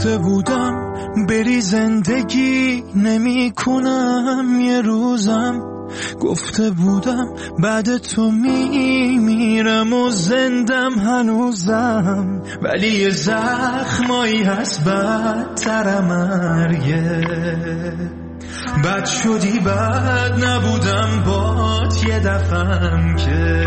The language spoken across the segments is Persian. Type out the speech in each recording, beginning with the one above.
گفته بودم بری زندگی نمی کنم یه روزم، گفته بودم بعد تو میمیرم و زندم هنوزم، ولی یه زخمایی هست بدتر مرگه. بد شدی بد نبودم بات یه دفعم که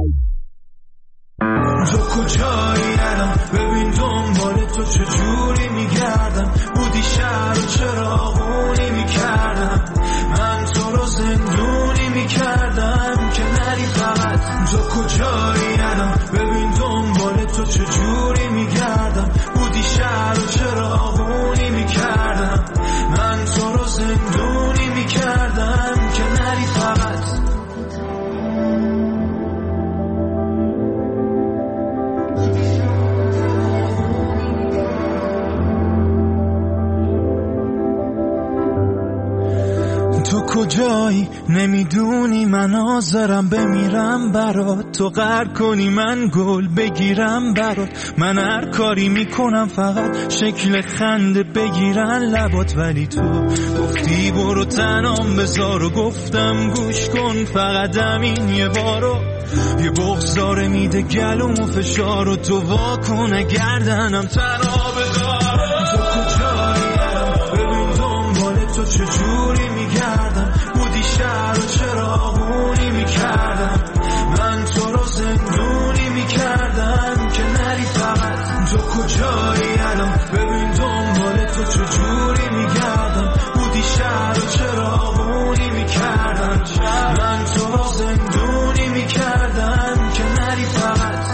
تو کجایی الان، ببین دنبال تو چجوری میگردم، بودی شهر و چراغونی میکردم، من تو رو زندونی میکردم که نری فقط. تو کجایی الان، ببین دنبال تو چجوری میگردم، بودی شهر و چراغونی میکردم، من تو رو زندونی میکردم که نری فقط. تو کجایی نمیدونی من حاضرم بمیرم برات، تو قهر کنی من گل بگیرم برات، من هر کاری میکنم فقط شکل خنده بگیرن لبات، ولی تو گفتی برو تنام بذار و گفتم گوش کن فقط همین یه بارو، یه بغضاره میده گلوم و فشار و تو واکن گردنم تنها بذار. تو کجایی ببین دنبال تو چجوری میگردم، بودی شهر و چراغونی میکردم، من تو رو زندونی میکردم که نری فقط. تو کجایی الان، ببین دنبال تو چجوری میگردم، بودی شهر و چراغونی میکردم، من تو رو زندونی میکردم که نری فقط.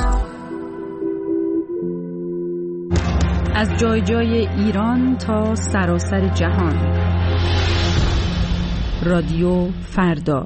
از جای جای ایران تا سراسر جهان، رادیو فردا.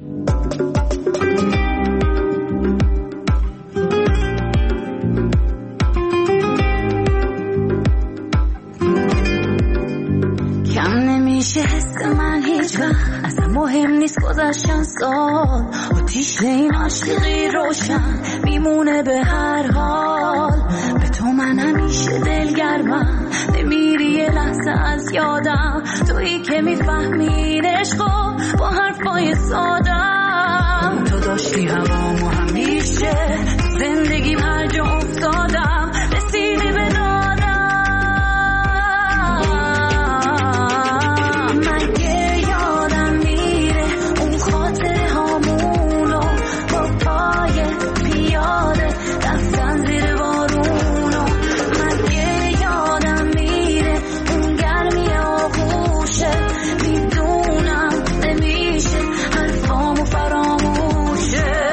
کم نمیشه حس من هیچ وقت، اصلا مهم نیست گذشتن سال، آتیش این عاشقی روشن میمونه به هر حال. به تو من همیشه دلگرمم، نمیری یه لحظه از یادم، تویی که میفهمی عشقو با حرفای سادم. تو داشتی هوامو همیشه، زندگی هر جا افتادم رسیدی به دادم. مگه یادم میره اون خاطره هامونو، با پایت پیاده رفتن زیر بارونو. مگه یادم میره اون گرمی آغوشه، میدونم نمیشه حرفامو فراموشه.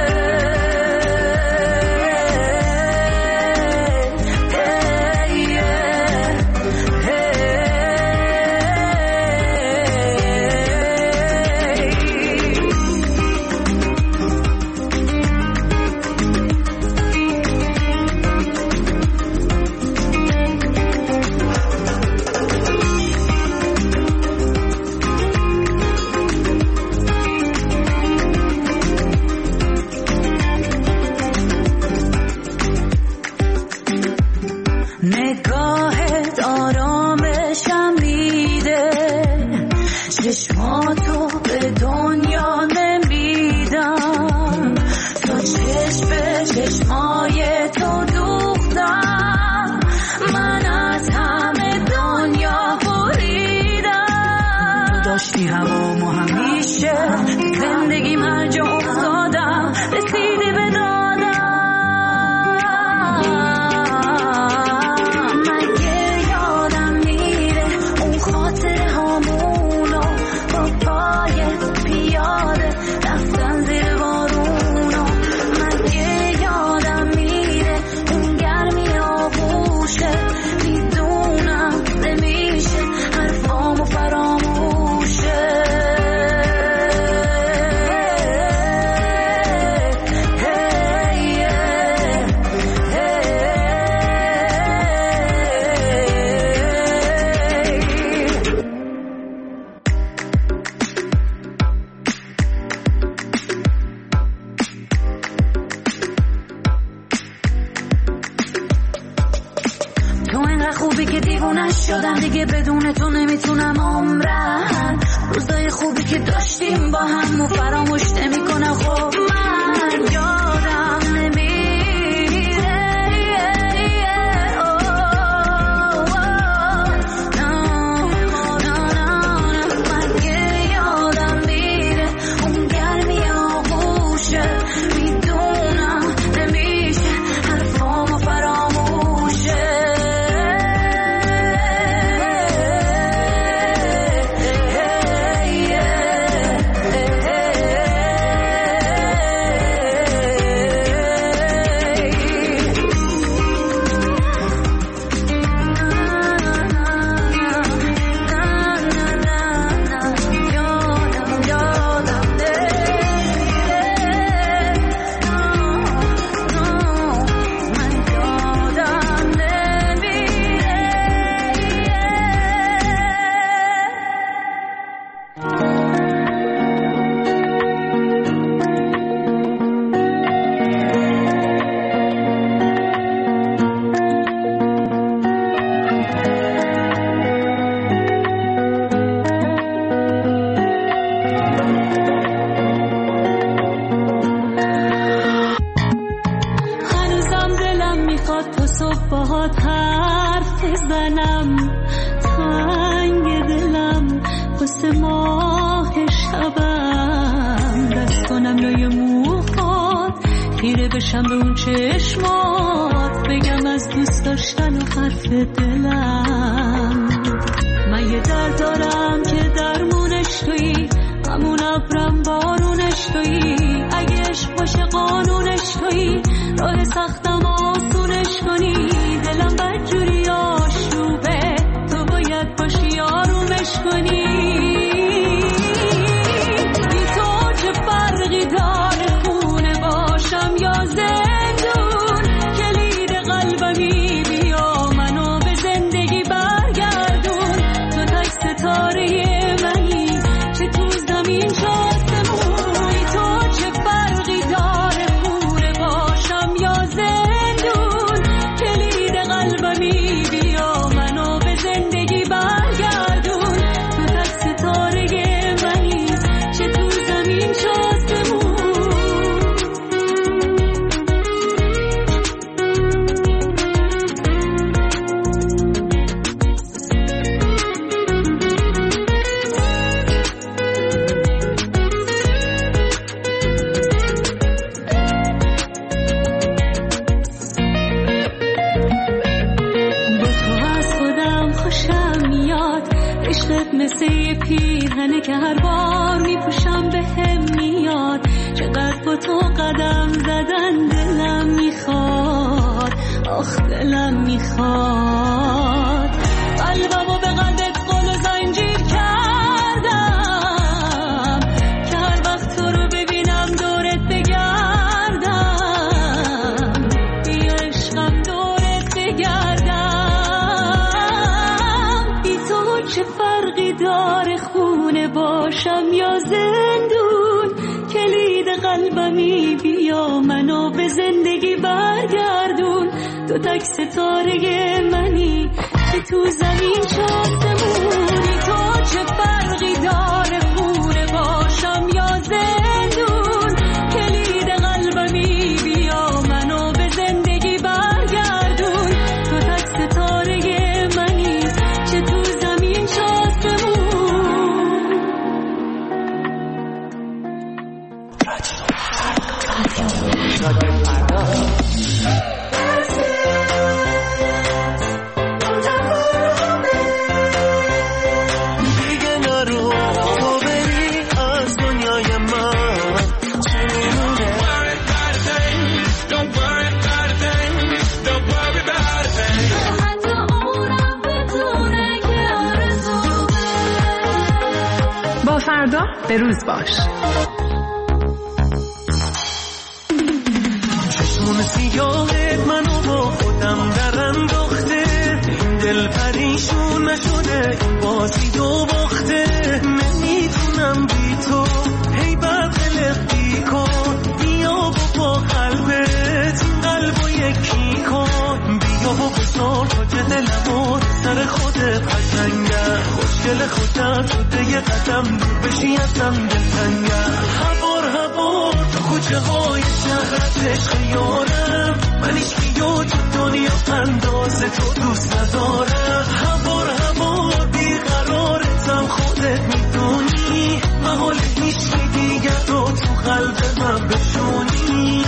نگاهت آرامشم میده، چشماتو به دنیا نمیدم، تا چشم به چشمای تو دوختم، من از همه دنیا بریدم. داشتی هوامو همیشه، زندگیم هر جا افتادم رسیدی به دادم. تو اینقدر خوبی که دیوونه شدم دیگه بدون تو نمیتونم عمرم. روزای خوبی که داشتیم با هم و فراموش نمیکنم. خب من یادم نمیره بشم به اون چشمات بگم از دوست داشتن و حرف دلم. من یه درد دارم که درمونش تویی، همون ابرم بارونش تویی. اگه عشق باشه قانونش تویی، راه سختم آسونش کنی. دلم بدجوری آشوبه، تو باید باشی آرومش کنی. بی تو چه فرقی داره خونه باشم یا زندون؟ کلید قلبمی بیا منو به زندگی برگردون. تو تک ستاره منی چه تو زمین چه آسمون. تو چه فرقی داره خونه باشم یا زندون؟ کلید قلبمی بیا منو به زندگی برگردون. تو تک ستاره منی چه تو زمین چه آسمون. مثل یه پیرهنه که هر بار میپوشم به هم میاد. چقدر با تو قدم زدن دلم میخواد، آخ دلم میخواد. قلبمو به قلبت قل و زنجیر کردم که هر وقت تو رو ببینم دورت بگردم. بیا عشقم دورت بگردم. بی تو چه فرقی داره خونه باشم یا زندون؟ کلید قلبمی بیا منو به زندگی برگردون. تو تک ستاره منی که تو زمین چه آسمونی. تو چه فرقی داره خونه باشم یا زندون؟ کلید قلبمی بیا منو به زندگی برگردون. تو تک ستاره منی چه تو زمین چه آسمون. با فردا به روز باش. چشمون سیاهت منو با خودم در انداخته. این دل پریشون نشده، این بازی دو باخته. نمیتونم بی تو هی برخلق بی کن. بیا با قلبت این قلبو یکی کن. بیا با بزار تا دلمو سر خودت قشنگه خوشگل خودت تو ده قدم دور بشی ازم دلتنگه هوار تو کوچه های شهرت عشق یارم من هیچکیو تو دنیا انداز تو دوست ندارم هوار بیقرارتم خودت میدونی محال هیچکی دیگر رو تو قلب من بشونی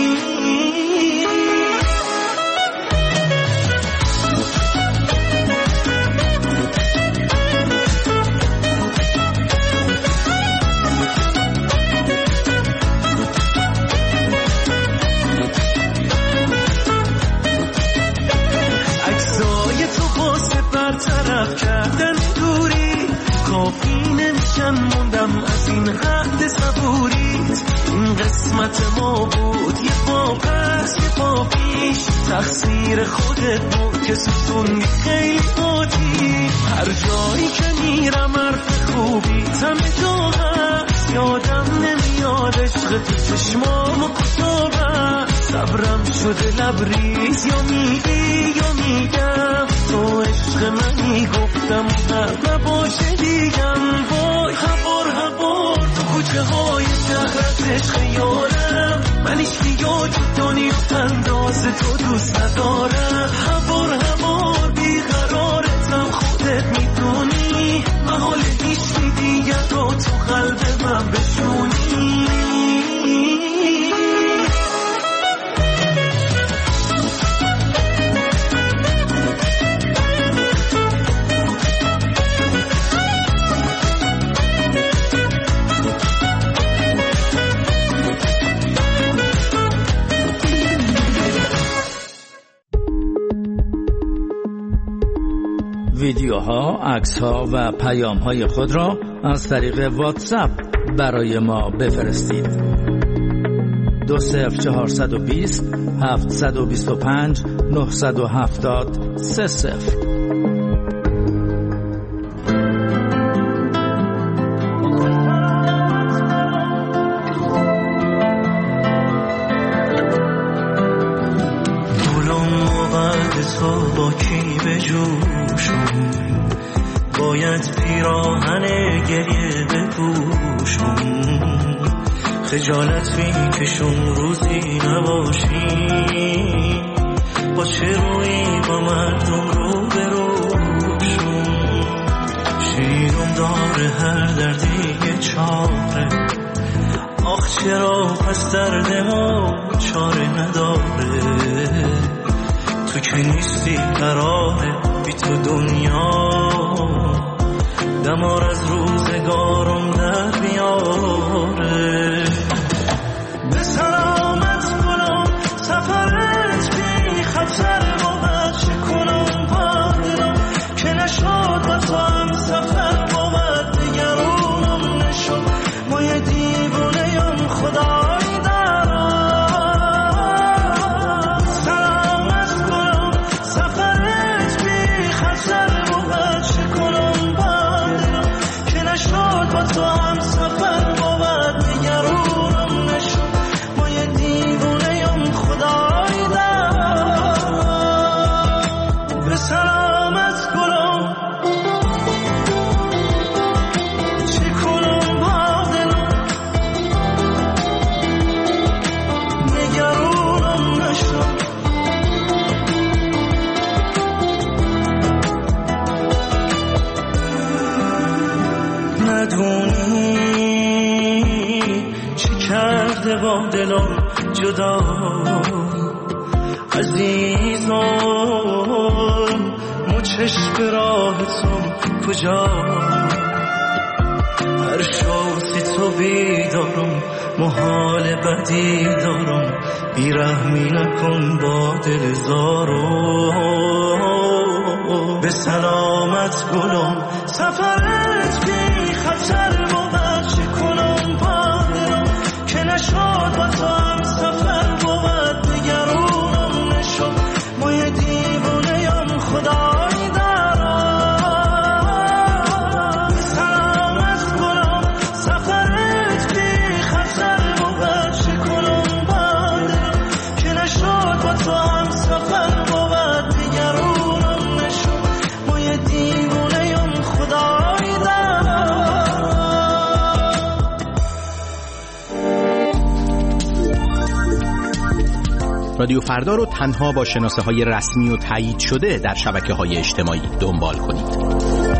برطرف کردن دوری کافی نمیشن موندم از این حد صبوریت این قسمت ما بود یه پا پس یه پا پیش تقصیر خودت بود که ستونی خیلی آتی هر جایی که میرم حرف خوبی همه جا هست یادم نمیاد عشق تو چشمام و کتابم صبرم شده لبریز یا میگی یا میگم تو عشق منی گفتم هر نباشه دیگم وای هوار تو کوچه های شهرت عشق یارم من هیچکیو تو دنیا انداز تو دوست ندارم هوار بیقرارتم خودت میدونی محال هیچکی دیگر رو تو قلب من بشونی ویدیوها، عکس‌ها و پیام‌های خود را از طریق واتساپ برای ما بفرستید. 20420 725 970 30. با کی بجوشم باید پیراهن گریه بپوشم خجالت میکشم روزی نباشی با چه روی با مردم رو بروشم شیرم داره هر دردی یه چاره آخ چرا پس درد ما چاره نداره تو که نیستی قراره بی تو دنیا دمار از روزگارم در بیاره به سلامت کنم سفرت بی خطر بود چه کنم با دلم که نشد با تو هم سفر بود نگرانم نشد ما یه دیوونه یم خدای دارم تو هم سفر بود نگرانم نشد ما یه دیوونه یم خدای دارم به سلامت گلم چه کنم با دلم نگرانم نشد ندونی چی کرده با دلم جدا عزیزم مچش به راهتم کجا هر شوسی تو بیدارم محال بدی دارم بیرحمی نکن با دل زارم به سلامت گلم سفرت بی خطر بود چه کنم با دلم که نشد با تو هم سفر بود نگرانم نشد ما یه دیوونه یم خدای دارم سلامت گلم سفرت بی خطر بود چه کنم با دلم که نشد با تو هم سفر بود نگرانم رادیو فردا رو تنها با شناسه‌های رسمی و تایید شده در شبکه‌های اجتماعی دنبال کنید.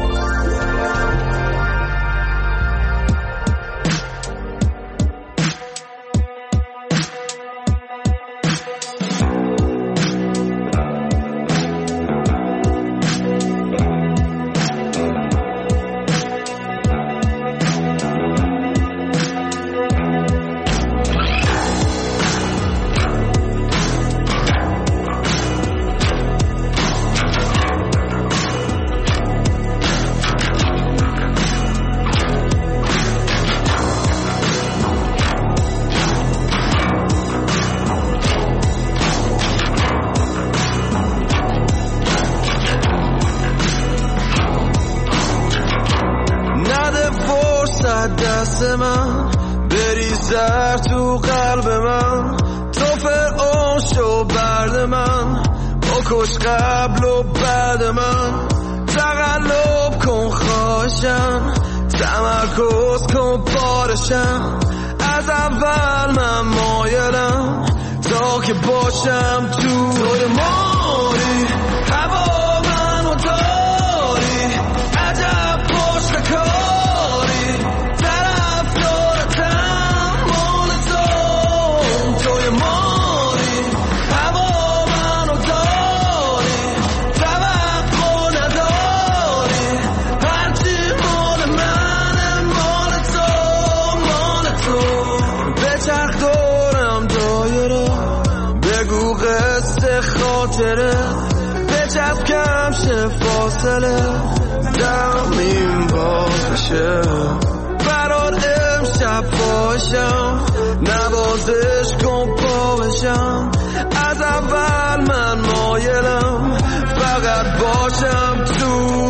دست من بریزر تو قلب من، تو فرعون شو برد من، بکش قبل و بعد من، تقلب کن خواهشم، تمرکز کن بارشم، از اول من مایلم تا که باشم توی ماری، هوا منو داری، عجب پشت کاری، طرف دارتم مال توی ماری، هوا منو داری، توقع نداری، هرچی مال منه مال تو، به چرخ دارم دایره، بگو قصه خاطره، بچسب کم شه فاصله، زمین باز بشه برات امشب باشم، نوازش کن پا بشم، از اول من مایلم فقط باشم تو.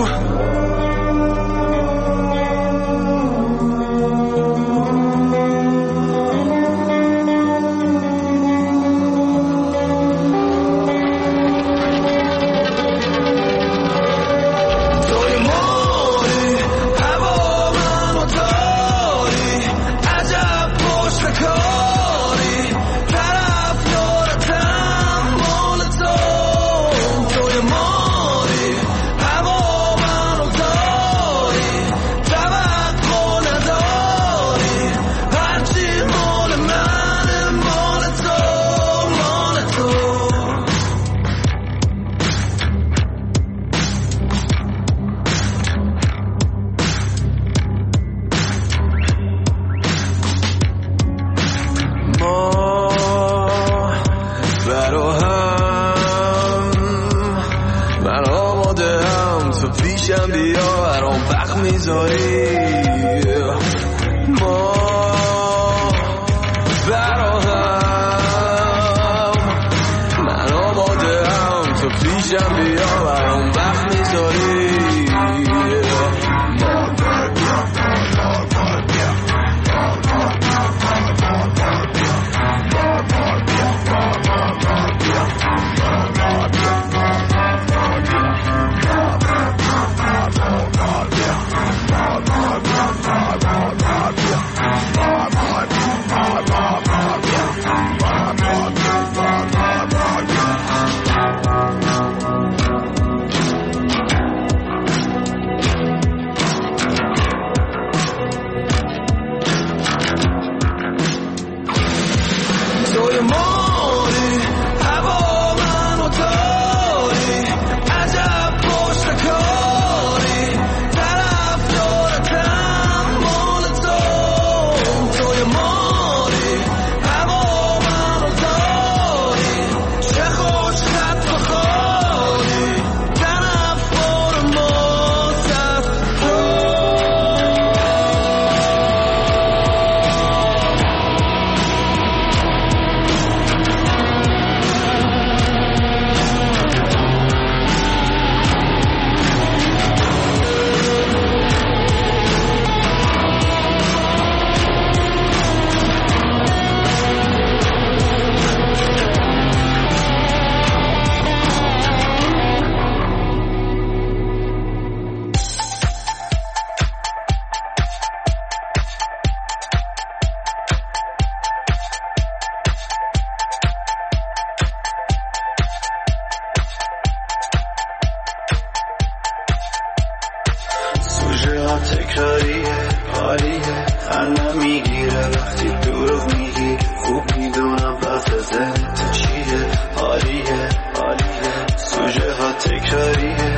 تکراریه عالیه خندم میگیره وقتی دروغ میگی خوب میدونم پس ذهنت چیه عالیه عالیه سوژه ها تکراریه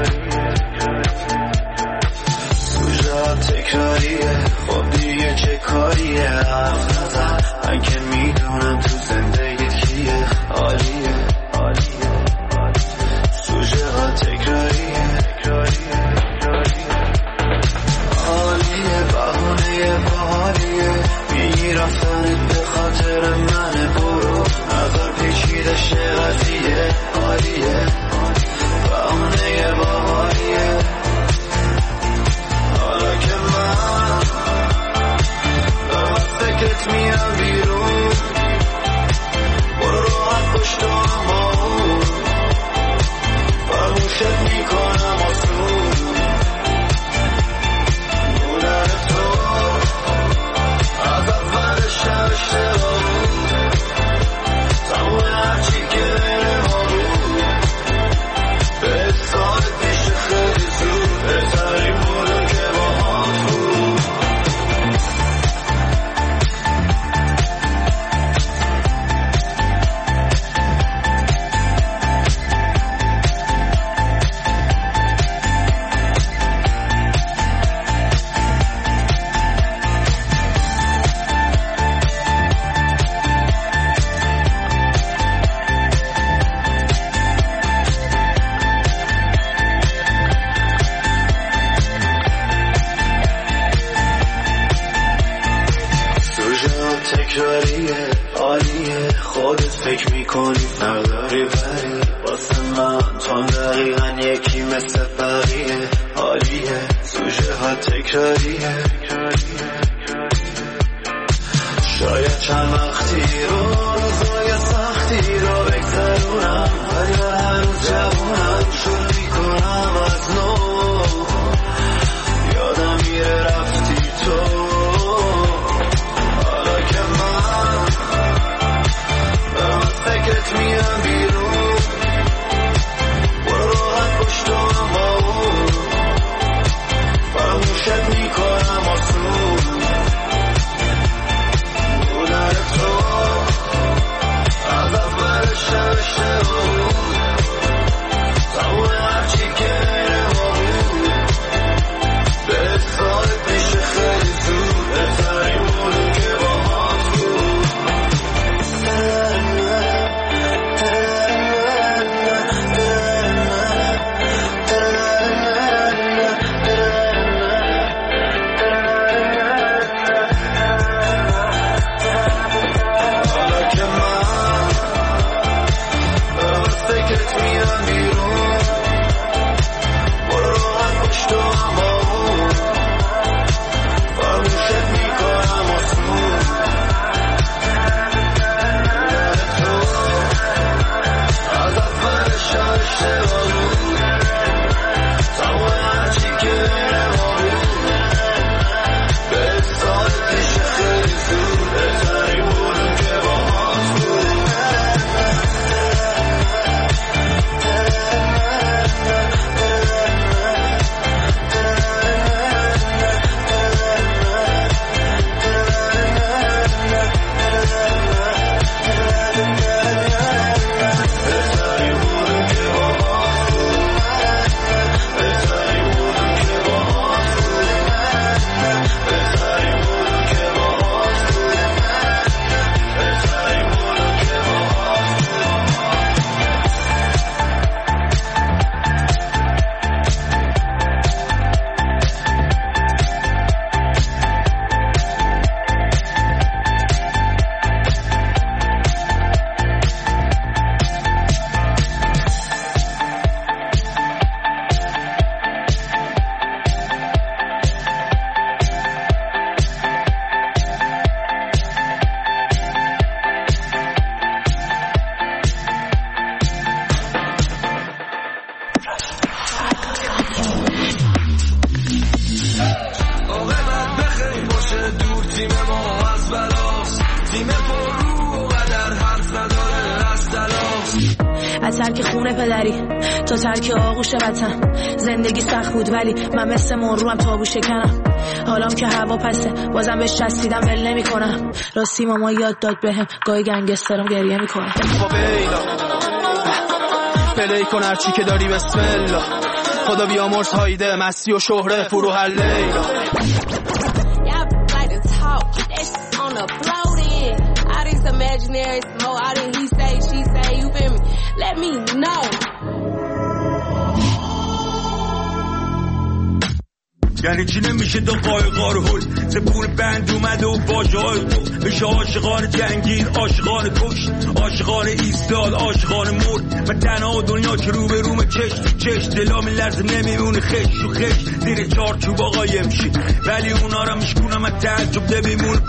سوژه ها تکراریه خب دیگه چه کاریه حرف نزن من که میدونم تو زندگیت کیه عالیه عالیه سوژه ها تکراریه عالیه بهونه باحالیه میگی رفتنت به خاطر منه برو نظر پیچیدش قضیه عالیه بهونه باحالیه حالا که من از فکرت میام بیرون برو راحت پشت و همون فرموشت میکنم آسون بودن تو از اول شب بود تمام هرچی که بین ما بود به سالت میشه خیلی زود بهترین بودن که با هم بود تکراریه عالیه خودت فکر میکنی نداری بری واسه من تو دقیقا یکی مثل بقیه عالیه سوژه ها تکراریه شاید چند وقتی روزای سختی رو بگذرونم ولی هنوز جوونم شروع میکنم از نو یادم میره رفتی تو فکرت میام بیرون برو راحت پشت و همون فرموشت میکنم آسون بودن تو از اول شب بود تمام هرچی که بین ما بود به سالت میشه خیلی زود بهترین بودن که با هم بود از ترک خونه پدری تا ترک آغوش وطن. زندگی سخت بود ولی من مثل مرو هم تابو شکنم. حالام که هوا پسه بازم بهش چسبیدم ول نمی‌کنم. راستی ماما یاد داد بهم گاهی گنگسترم گریه میکنه. پلی کن هرچی که داری بسم الله. خدا بیامرز هایده مستی و شهره فرو هر لیلا. یعنی چی نمیشه دو قایقا رو هل زبون بند اومده و واژه های بود بشه عاشقان جنگیر عاشقان کشت عاشقان ایستاد عاشقان مرد. من تنها دنیا که رو به روم چش دلا میلرزه نمیمونه خش و خش زیر چارچوب قایم شی ولی اونا را میشکونم از تعجب نمیمونه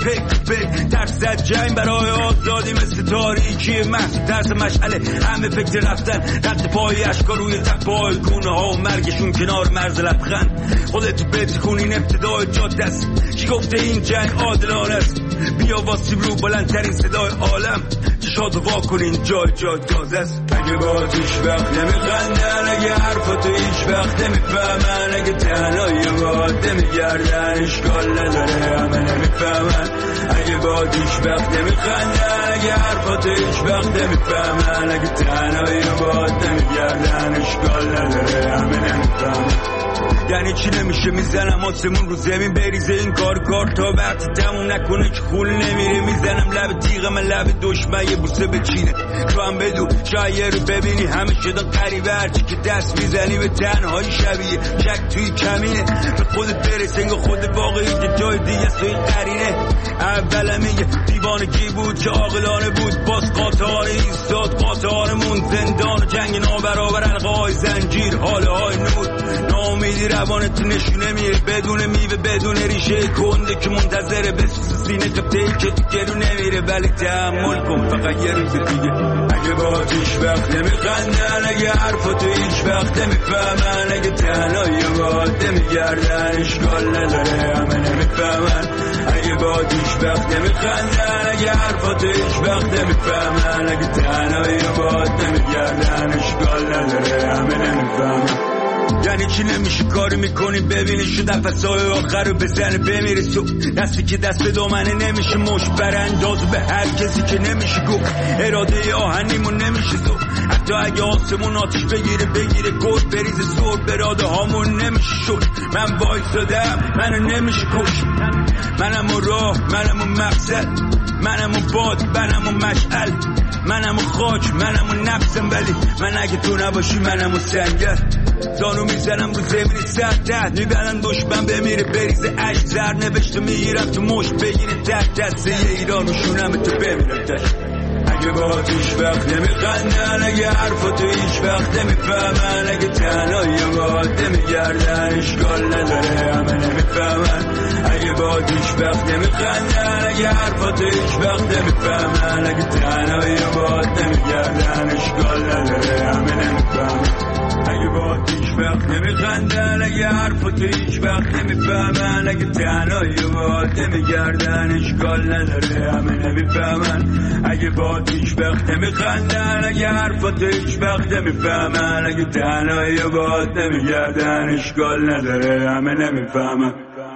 پک ترس از جنگ برای آزادی مثل تاریکی محض ترس مشعله همه فکر رفتن رد پای اشکا روی تپای گونه ها و مرگشون کنار مرز لبخند. خودت بتکونین ابتدای جاده است کی گفته این جنگ عادلانه است. بیا واسیم رو بلندترین صدای عالم چشاتو وا کنین جای گاز است. اگه بازیش وقت نمیخندن اگه حرفاتو هیچ وقت نمیفهمن اگه تنهایی باد نمیگردن اشکال نداره همه نمیفهمن. اگه بازیش وقت نمیخندن اگه حرفاتو هیچ وقت نمیفهمن اگه تنهایی باد نمیگردن اشکال نداره همه نمیفهمن. یعنی چی نمیشه میزنم آسمون رو زمین بریزه این کار تا وقتی تموم نکنه که خول نمیره. میزنم لب تیغم لب دشمن یه بوسه بچینه تو هم بدو شاید رو ببینی همه شدن قریبه هرچی که دست میزنی به تنهایی شبیه شک توی کمینه به خودت برس انگاه خود واقعی که جای دیگه سوی قرینه. اول میگه دیوانگی بود که عاقلانه بود باز قاطعانه ایستاد قاطعانمون زندان و جنگ نابرابر حلقه های زنجیر حاله های نور ناامیدی روانت نشونه میره بدون میوه بدون ریشه کنده که منتظره بسوز سینه قبطه‌ای که تو گلو نمیره ولی تحمل کن فقط یه روز دیگه. اگه باید هیچ وقت نمیخندن اگه حرفاتو هیچ وقت نمیفهمن اگه تنهایی باید نمیگردن اشکال نداره همه نمیفهمن. اگه باید هیچ وقت نمیخندن اگه حرفاتو هیچ وقت نمیفهمن اگه تنهایی باید نمیگردن اشکال نداره همه نمیفهمن. یعنی چی نمیشه کاری میکنی ببینی شو نفسای آخر رو بزنه بمیره تو دستی که دست دامنه نمیشه مش براندازو به هر کسی که نمیشه گفت اراده آهنیمون نمیشه تو حتی اگه آسمون آتش بگیره گل بریزه سر براده هامون نمیشه شد. من وایسادم منو نمیشه کش منم راه منم مقصد منم باد منم مشعل منم خاک منم نفسم ولی من اگه تو نباشی منم سنگر. زانو میزنم رو زمین سرد میبرن دشمن بمیره بریزه عشق زر نوشته میگیرم تو مشت بگیره تک دسته ایران و شونم تو بمیرم تشت. اگه با هیچ وقت نمیخندن اگه حرفاتو هیچ وقت نمیفهمن اگه تنهایی باید نمیگردن اشکال نداره همه نمیفهمن. اگه با هیچ وقت نمیخندن اگه حرفاتو هیچ وقت نمیفهمن اگه تنهایی باید نمیگردن اشکال نداره همه نمیفهمن. اگه با هیچ وقت نمیخندن اگه حرفاتو هیچ وقت نمیفهمن اگه تنهایی باید نمیگردن اشکال نداره همه نمیفهمن. اگه با هیچ وقت نمیخندن اگه حرفاتو هیچ وقت نمیفهمن اگه تنهایی باید نمیگردن اشکال نداره همه نمیفهمن.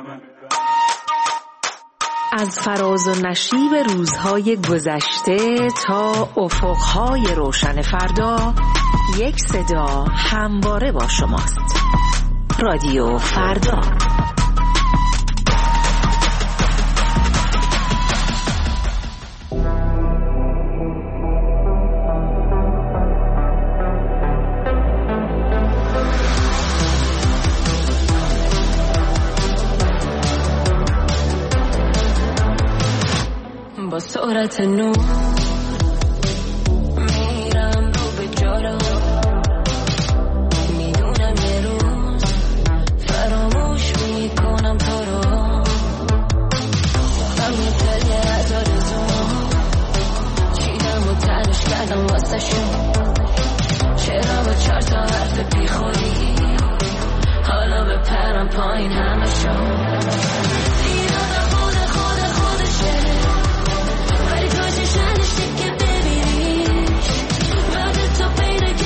از فراز و نشیب روزهای گذشته تا افقهای روشن فردا یک صدا همواره با شماست. رادیو فردا. با سرعت نور میرم رو به جارا میدونم یه روز فراموش میکنم تو رو هم یه تلیه از آرزو چیدم و تنش کردم واسه شون چرا با 4 تا حرف بیخوری حالا به پرم پایین همه شون شنش که ببینیش بعد تو پیدا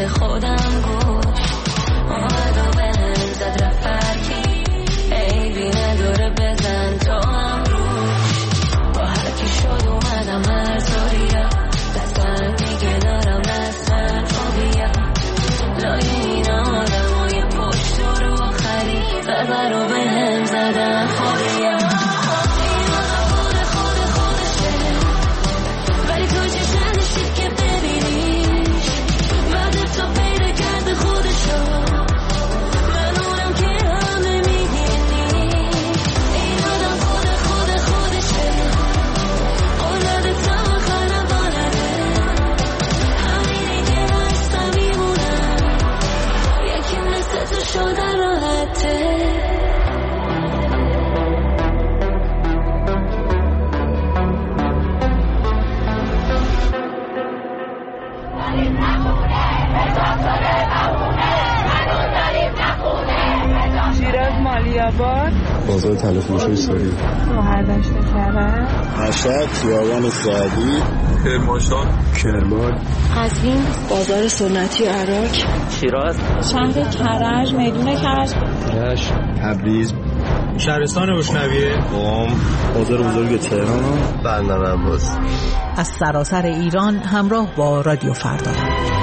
خودم گوش اومد و بهم زد رفت برکی عیبی نداره بزن تو هم روش با هرکی شد اومدم هر طوریا دستم دیگه دارم دستم فوبیا لای این آدمای پشت رو خری غذا رو بهم زدن خوریا بازار تلفروشی سوری مهردشت کرد مشهد خیابان سعدی کرمان قزوین بازار سنتی عراق شیراز شهر کرج میدون کرج رشت تبریز شهرستان روشنویه قم بازار بزرگ تهران بندر عباس از سراسر ایران همراه با رادیو فردا.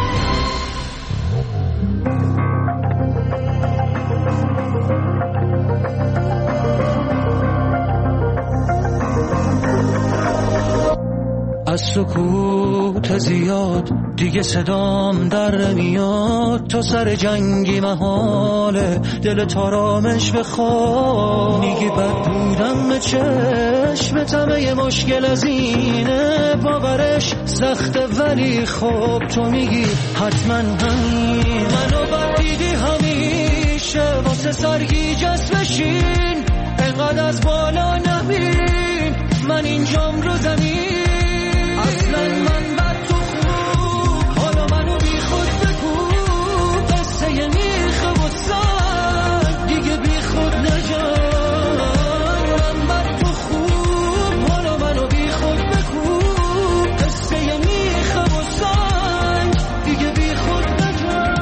از سکوت زیاد دیگه صدام در میاد تا سر جنگی محاله دل تارامش بخواد میگی بد بودم به چشم تمه مشکل از اینه باورش سخته ولی خب تو میگی حتما همین منو بد دیدی همیشه واسه سرگیجت بشین انقدر از بالا نبین من اینجام رو زمین اصلا من بر تو خوب حالا منو بی خود بگو قصه میخه و سر دیگه بی خود نجان من بر تو خوب حالا منو بی خود بگو قصه میخه و سر دیگه بی خود نجان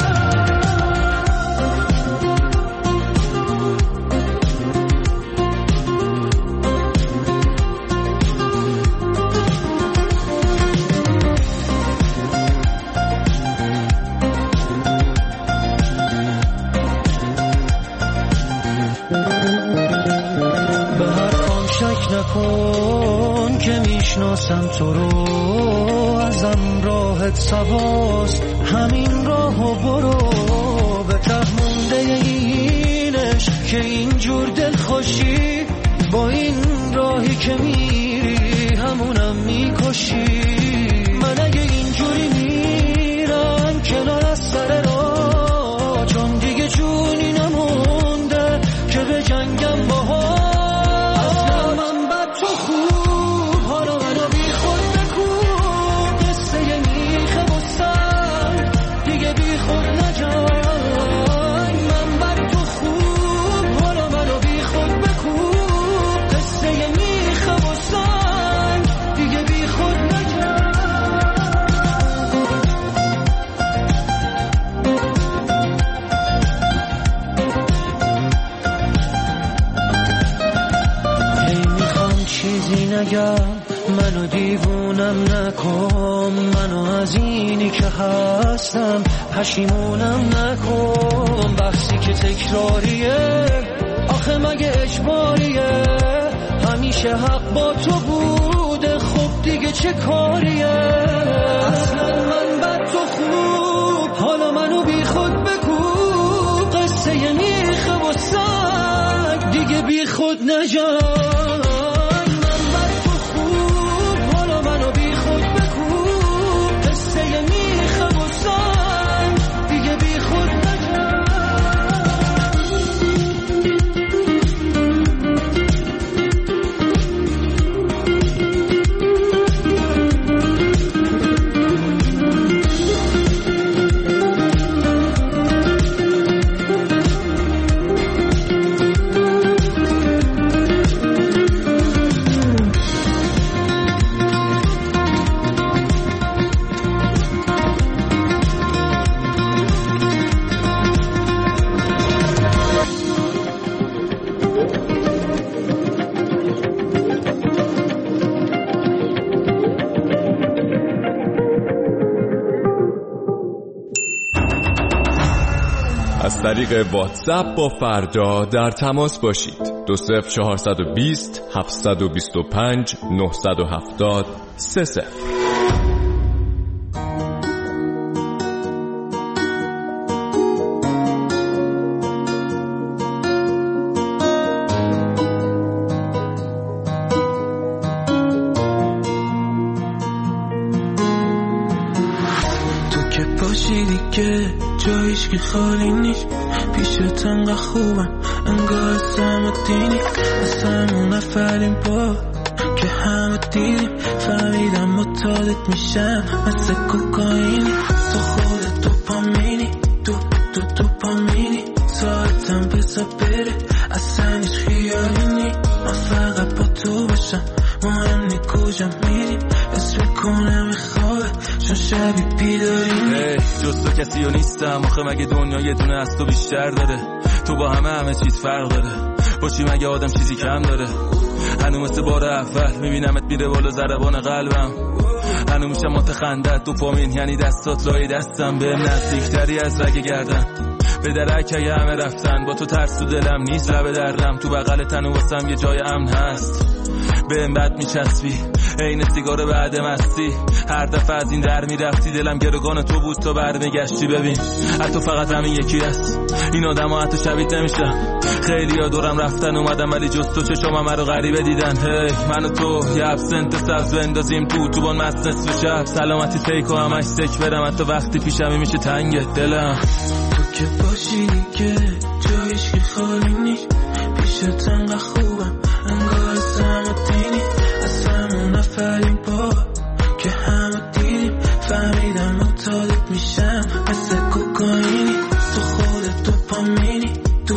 نکن که میشناسم تو رو ازم راحت سواست همین راهو برو به ته مونده اینش که اینجور دل خوشی با این راهی که میری همونم میکشی من اگه اینجوری میرم کنار از سر راه چون دیگه جونی نمونده که به جنگم باها تو خوب حالا منو بی خود بکن قصه میخه و سر دیگه بی خود نجای من بر تو خوب حالا منو بی خود بکن قصه میخه و سر دیگه بی خود نجای چیزی نگم منو دیوونم نکن منو از اینی که هستم پشیمونم نکن بحثی که تکراریه آخه مگه اجباریه همیشه حق با تو بوده خب دیگه چه کاریه اصلا من بد تو خوب حالا منو بی خود بگو قصه میخه و سگ دیگه بی خود نجا از طریق واتساپ با فردا در تماس باشید. 20420 725 970 30. جایش که خالی نیست پیشت انقدر خوبم انگار سم و دینی از همون نفرین با که همه دیدیم فهمیدم متعادت میشم مثل کوکائینی تو خودت دوپامینی دوپامینی ساعتم بزا بره اصلا هیچ خیالی نی من فقط با تو باشم مهم نی کجا میری اسم کنم خوابه چون شبی بیداری جز تو کسی رو نیستم آخه مگه دنیا یه دونه از تو بیشتر داره تو با همه چیز فرق داره باشی مگه آدم چیزی کم داره هنو مثل بار اول میبینمت میره بالا ضربان قلبم هنو میشم متخندت دوپامین یعنی دستات لای دستم بهم نزدیکتری از رگ گردن به درک اگه همه رفتن با تو ترس تو دلم نیست لب دردم تو بغل تن و واسم یه جای امن هست بهم بد میچسبی عین سیگار بعد مستی هر دفعه از این در میرفتی دلم گروگان تو بود تا برمیگشتی ببین حتی فقط همین یکی است این آدم ها حتی شبیه نمیشم خیلی ها دورم رفتن اومدم ولی جز تو چشم همه رو غریبه دیدن هی من و تو یه ابسنت سبز بندازیم تو بان مست نصف شب سلامتی تیکو همش سک برم حتی وقتی پیشمی میشه تنگ دلم تو که باشی دیگه جایش که خالی نیست پیشت انقدر خوبم انگار سم و دینی از همون نفرین با که همه دیدیم فهمیدم متعادت میشم مثل کوکائینی تو خودت دوپامینی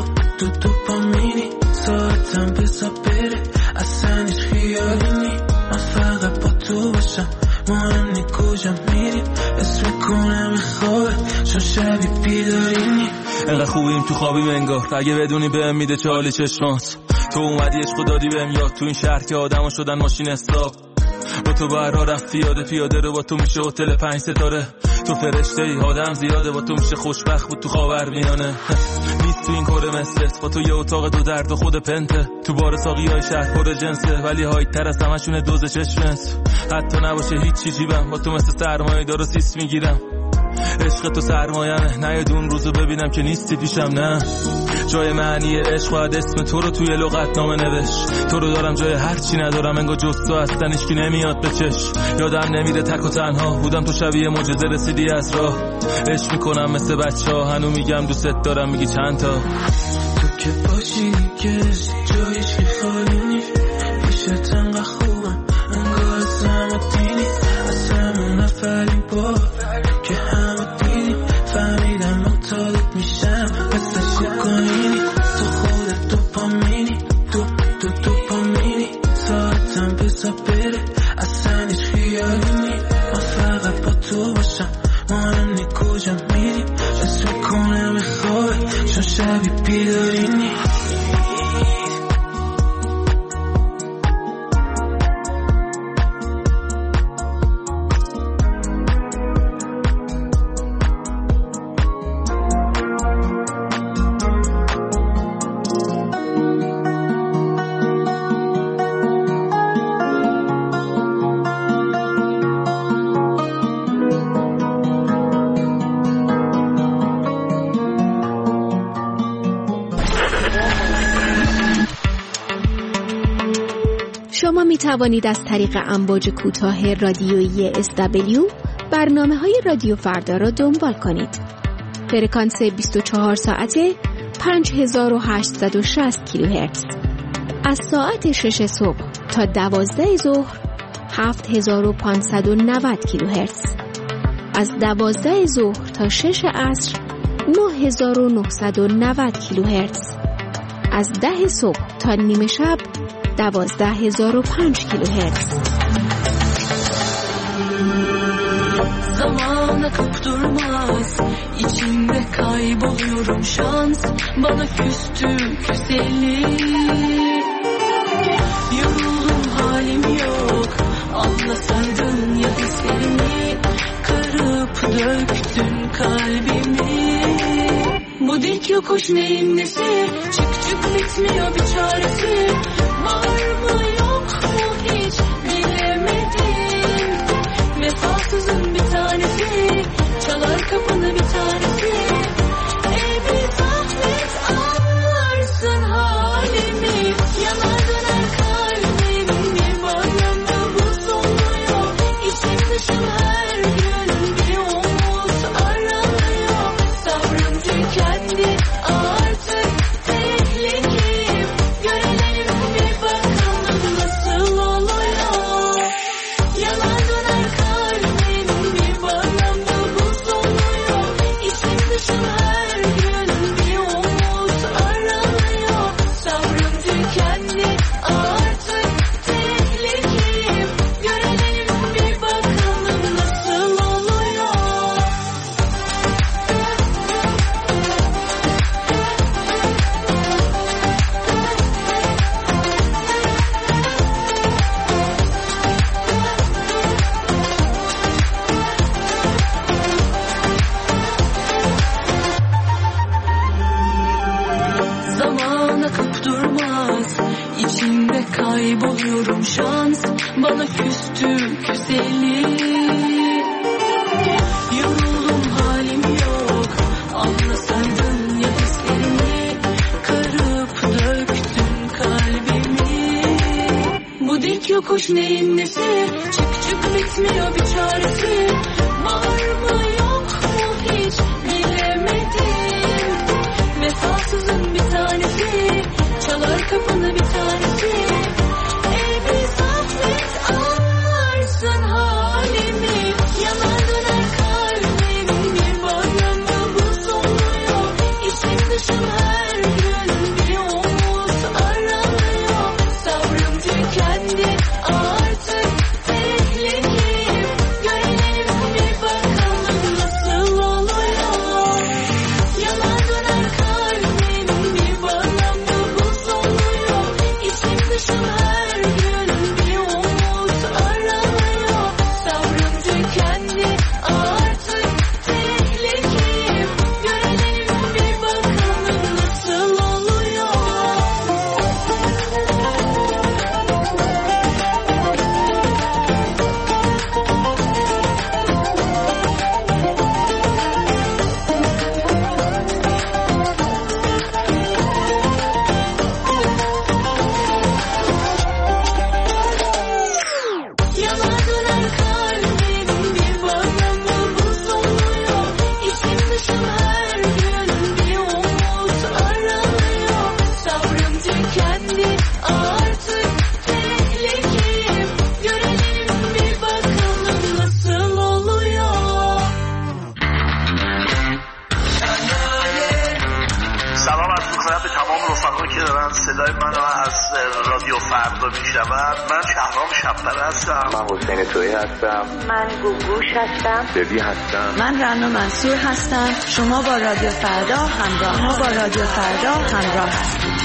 دوپامینی ساعتم بزا بره اصلا هیچ خیالی نی من فقط با تو باشم مهم نی کجا میری اسم کنم خوابه چون شبی بیداری نی انقدر خوبیم تو خوابیم انگار اگه بدونی بهم میده چالی چشمات تو اومدی عشق دادی بهم یاد تو این شهر که آدمو شدن ماشین حساب با تو برا رفت پیاده رو با تو میشه هتل 5 ستاره تو فرشته ای آدم زیاده با تو میشه خوشبخت بود تو خاورمیانه نیست تو این کره مثلت با تو یه اتاق دو درد و خود پنته تو بار ساقی های شهر پر جنسه ولی هایت تر از همشونه دوز چشمت حتی نباشه هیچ چی جیبم با تو مثل سرمایه دار و سیس میگیرم عشق تو سرمایه‌نه نه اون روزو ببینم که نیستی پیشم نه جای معنی عشق باید اسم تو رو توی لغتنامه نوشت تو رو دارم جای هر چی ندارم انگار جز تو هستن هیچکی نمیاد به چش یادم نمیره تک و تنها بودم تو شبیه معجزه رسیدی از راه عشق میکنم مثل بچه‌ها هنو میگم دوست دارم میگی چند تا تو که باشی دیگه جایش که خالی نیست پیشت انقدر خوبم انگار سم و دینی از همون نفرین با که همه دیدیم فهمیدم متعادت میشم مثل کوکائینی تو خودت دوپامینی دوپامینی ساعتم بزا بره اصلا هیچ خیالی نی من فقط با تو باشم مهم نی کجا میری اسم کنم خوابه چون شبی بیداری نی شما می توانید از طریق امواج کوتاه رادیویی SW برنامه‌های رادیو فردا را دنبال کنید. فرکانس 24 ساعته 5860 کیلوهرتز. از ساعت 6 صبح تا 12 ظهر 7590 کیلوهرتز. از 12 ظهر تا 6 عصر 9990 کیلوهرتز. از 10 صبح تا نیمه şab 12005 kilohertz. Zaman akıp durmaz, içimde kayboluyorum şans, bana küstü küseli. Yoruldum halim yok, anlasaydın ya hislerimi, kırıp döktün kalbimi. Bu Bu dik yokuş neyin nesi? Çık bitmiyor bir çaresi. Var mı yok mu hiç bilemedim. Vefasızın bir tanesi, çalar kapını bir tanesi. Bir zahmet anlarsın halimi. Yanar döner kalbim, bir bağlamda buz oluyor. İçim dışım her gün bir umut aranıyor. Sabrım tükendi artık, tehlikeyim. Görelim bir bakalım nasıl oluyor. Yanar döner kalbim, bir bağlamda buz oluyor. İçim dışım her gün bir umut aranıyor. Sabrım tükendi artık, tehlikeyim. Görelim bir bakalım nasıl oluyor. Zaman akıp durmaz, içimde kayboluyorum şans. Bana küstü güzeli. Yoruldum halim yok, anlasaydın ya hislerimi. Kırıp döktün kalbimi. Bu dik yokuş neyin nesi? Çık bitmiyor bir çaresi. Var mı yok mu hiç bilemedim. Vefasızın bir tanesi, çalar kapını bir tanesi. Bir zahmet anlarsın halimi. Yanar döner kalbim, bir bağlamda buz oluyor. İçim dışım her gün bir umut aranıyor. Sabrım tükendi artık, tehlikeyim. Görelim bir bakalım nasıl oluyor. Yanar döner kalbim, bir bağlamda buz oluyor. İçim dışım her gün bir umut aranıyor. Sabrım tükendi artık, tehlikeyim. Görelim bir bakalım nasıl oluyor. Yanar döner kalbim, bir bağlamda buz oluyor. İçim dışım her gün bir umut aranıyor. Sabrım tükendi artık, tehlikeyim. Görelim bir bakalım nasıl oluyor. سلام عرض می‌کنم به تمام رفقایی که دارن صدای منو از رادیو فردا میشنون. من شهرام شب‌پر هستم. من حسین تویی هستم. من گوگوش هستم. ببی هستم. من رنا منصور هستم. شما با رادیو فردا همراه هستید.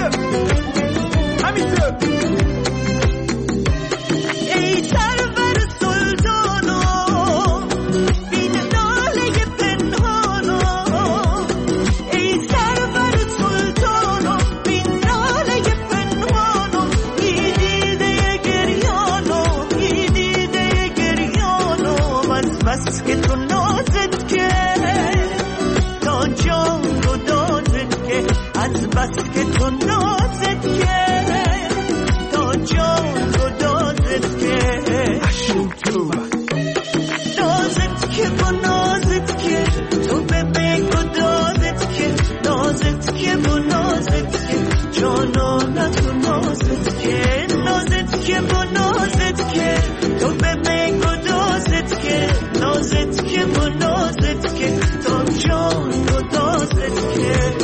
ای سرور که تو نازت که تا جان گدازت که نازت که با نازت که تو به گدازت که نازت که با نازت که جانانت تو نازت که نازت که با نازت که تو به گدازت که نازت که با نازت که تا جان گدازت که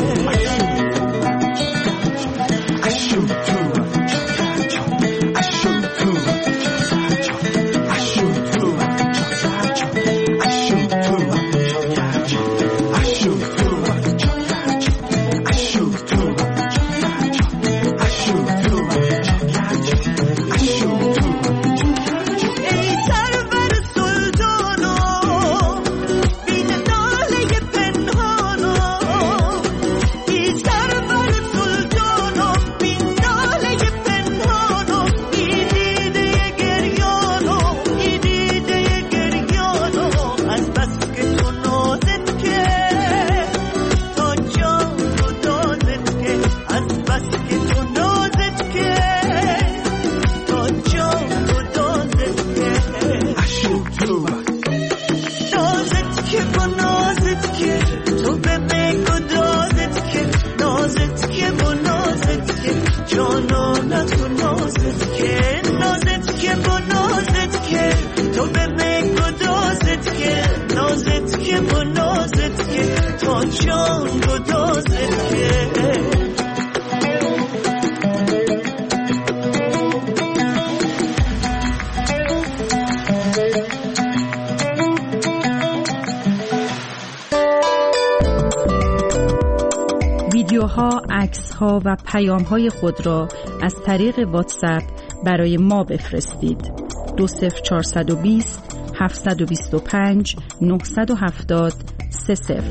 ویدیوها، عکس‌ها و پیام‌های خود را از طریق واتساپ برای ما بفرستید. 20420 725 970 30.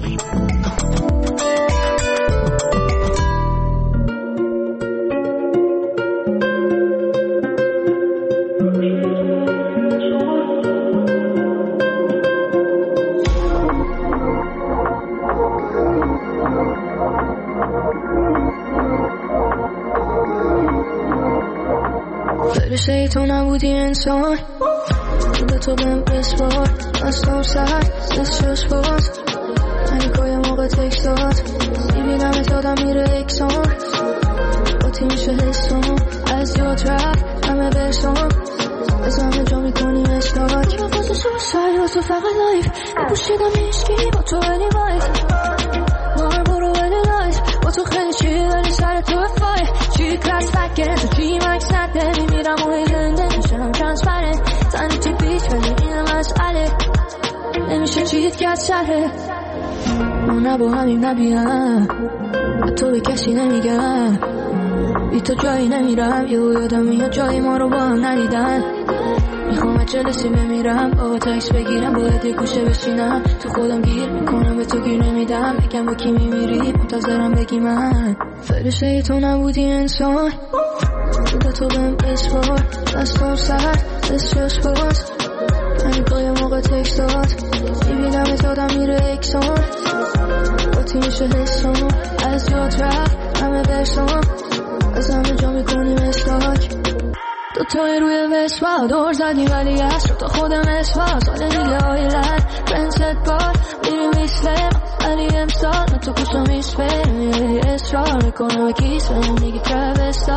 فرشته تو نبودی انسان به تو بهم بسپار دستم سر دستش باز پنیکای موقع تکس داد میبینم اتادم میره اکسان با تیمیشه حسام از یاد رفت همه برسام از همه جا میکنیم استاک یا فازه شو سری با تو فقط لایف نپوشیدم هیچکی با تو ولی وایف مار برو ولی لایف با تو خیلی چی ولی سر تو فای چی کلاس بکره تو چی مکس نده میمیرم و هیلنده میشم ترانسپرنت تنی تی بیچ ولی این مسئله نمیشه چیت که از شهره ما نه با همیم نبیم تو به کسی نمیگم بی تو جایی نمیرم یادم میاد جایی ما رو با هم ندیدن میخوام از جلسی بمیرم با تکس بگیرم باید یه گوشه بشینم تو خودم گیر میکنم به تو گیر نمیدم بگم با کی میمیری منتظرم بگی من فرشته تو نبودی انسان به تو بهم بسپار دستم سر دستش باز پنیکای موقع تکس داد میبینم اتادم میره اکسان با تیمیشه حسام از یاد رفت همه برسام از همه جا میکنیم استاک دو تای روی وسپا دور زدیم ولی از تا خودم اسفا سال دیگه آیلن پنست بار میریم ایسلم ولی امسال من تو کشم ایسفرم اصرار میکنم و کیسم دیگه تروستا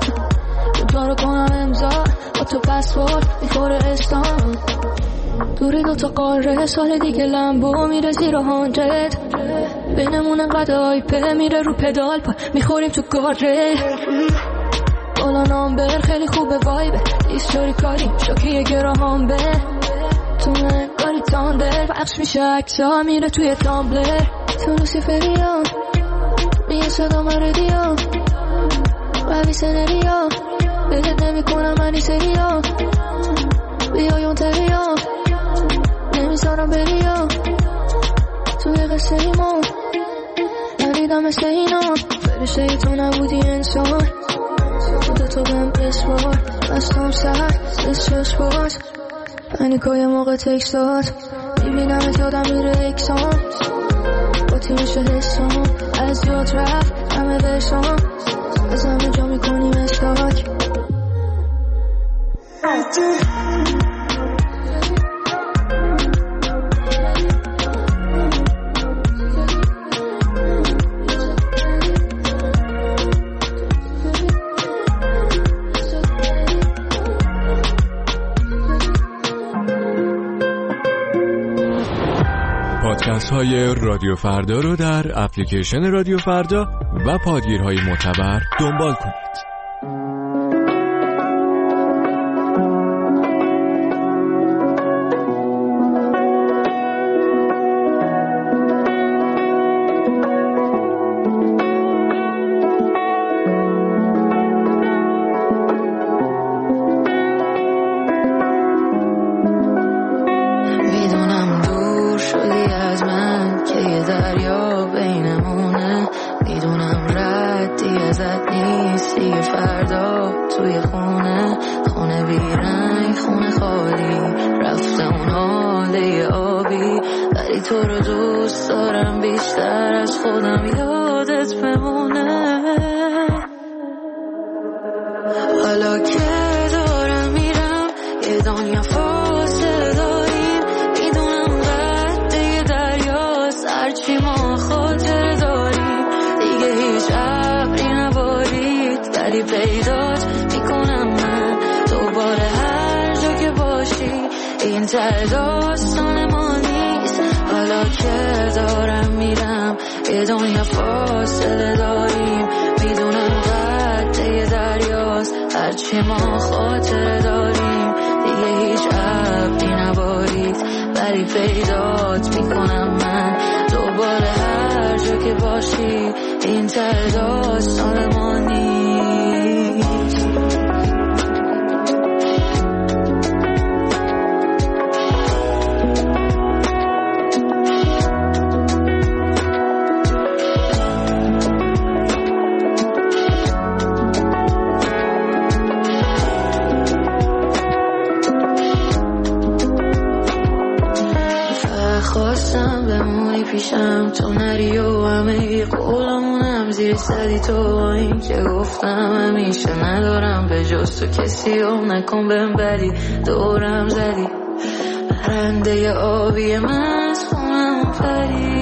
تو رو کنم امضا با تو پسپورت میخوره استان دوری دوتا قاره سال دیگه لمبو میره زیر 100 بینمون انقدر آیپه میره رو پدال پا میخوریم تو گاره بالا نامبر خیلی خوبه وایبه ایستوری کاری شاکی گراهام به تو من کاری تاندر پخش میشه اکسا میره توی تامبلر تو لوسیفریام میگه صدا مردیام روی سنریام بهت نمی کنم منی سریام بیایون تریام نمیزارم بریم توی قصه ایمان ندیدم مثل اینا فرشته تو نبودی انسان تو بهم بسپار دستم سر دستش باز پنیکای موقع تکس داد میبینم اتادم میره اکسان با تیمیشه حسام از یاد رفت همه همه بشم از همه جا میکنیم اشتاک پادکست های رادیو فردا رو در اپلیکیشن رادیو فردا و پادگیرهای معتبر دنبال کنید. تو رو دوست دارم بیشتر از خودم یادت بمونه حالا که دارم میرم یه دنیا فاصله داریم میدونم قد دریاست هرچی ما خاطر داریم دیگه هیچ ابری نبارید ولی پیدات میکنم من دوباره هر جا که باشی این ته داستان ما حالا که دارم میرم یه دنیا فاصله داریم میدونم قد دریاست هرچی ما خاطر داریم دیگه هیچ ابری نبارید ولی پیدات میکنم من دوباره هر جا که باشی این ته داستان ما نیست خواستم بمونی پیشم تو نری و همه قولمونم زیر صدی تو این که گفتم همیشه ندارم به جز تو کسی و نکن بهم بدی دورم زدی پرنده آبی من از خونم پری